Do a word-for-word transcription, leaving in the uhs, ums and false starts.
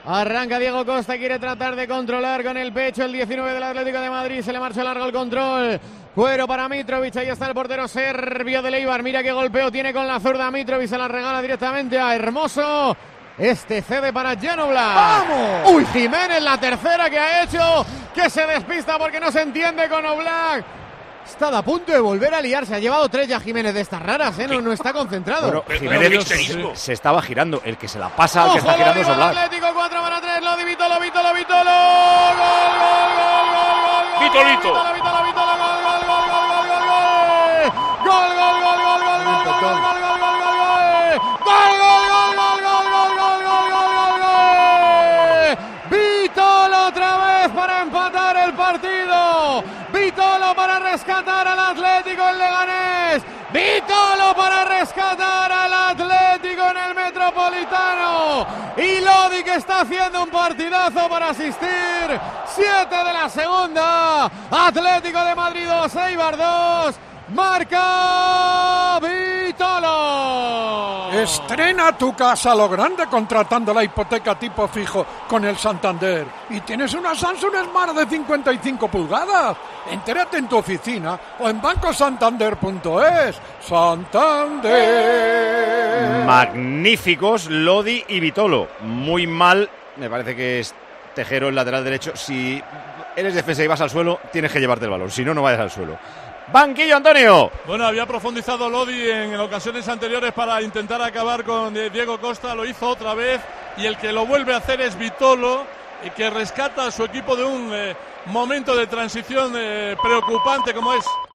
Arranca Diego Costa, quiere tratar de controlar con el pecho el diecinueve del Atlético de Madrid. Se le marcha largo el control. Cuero para Mitrovic, ahí está el portero serbio del Eibar. Mira qué golpeo tiene con la zurda Mitrovic, se la regala directamente a Hermoso. Este cede para Jan Oblak. ¡Vamos! Uy, Jiménez, la tercera que ha hecho, que se despista porque no se entiende con Oblak. Está a punto de volver a liarse. Ha llevado tres ya Jiménez de estas raras, ¿eh? No, no está concentrado. Bueno, Jiménez se, se estaba girando. El que se la pasa al que está girando es Oblak. Atlético, cuatro para tres. Lodi, Vitolo, Vitolo, Vitolo. Gol, gol, gol, gol, gol. Vitolito. Vitolo, Vitolo, Vitolo, gol, gol, gol, gol, gol, gol, gol. Gol, gol, gol, gol, gol, gol, gol, gol, gol, gol, gol, gol, gol. Gol, gol, gol, gol, gol, gol, gol, gol, gol, gol. Vitolo otra vez para empatar el partido. Vitolo para rescatar al Atlético en Leganés. Vitolo para rescatar al Atlético en el Metropolitano. Y Lodi, que está haciendo un partidazo para asistir. Siete de la segunda. Atlético de Madrid dos, Eibar dos. Marca Vitolo. Estrena tu casa a lo grande contratando la hipoteca tipo fijo con el Santander. Y tienes una Samsung Smart de cincuenta y cinco pulgadas. Entérate en tu oficina o en banco santander punto es. Santander. Magníficos Lodi y Vitolo. Muy mal, me parece que es Tejero el lateral derecho. Si eres defensa y vas al suelo, tienes que llevarte el balón. Si no, no vayas al suelo. Banquillo, Antonio. Bueno, había profundizado Lodi en, en ocasiones anteriores para intentar acabar con eh, Diego Costa, lo hizo otra vez y el que lo vuelve a hacer es Vitolo, eh, que rescata a su equipo de un eh, momento de transición eh, preocupante como es